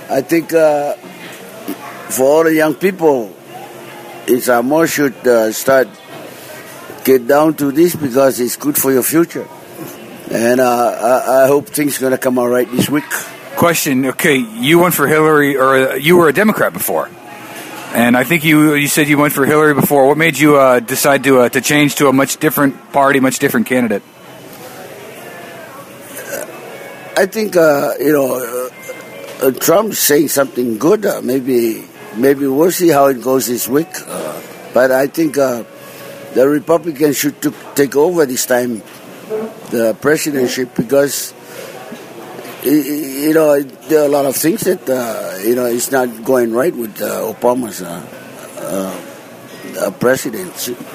I think for all the young people, it's more should start get down to this because it's good for your future. And I hope things are going to come out right this week. Question, okay, you went for Hillary, or you were a Democrat before. And I think you said you went for Hillary before. What made you decide to change to a much different party, much different candidate? I think, Trump's saying something good. Maybe we'll see how it goes this week. But I think the Republicans should take over this time, the presidency, because there are a lot of things that it's not going right with Obama's presidency.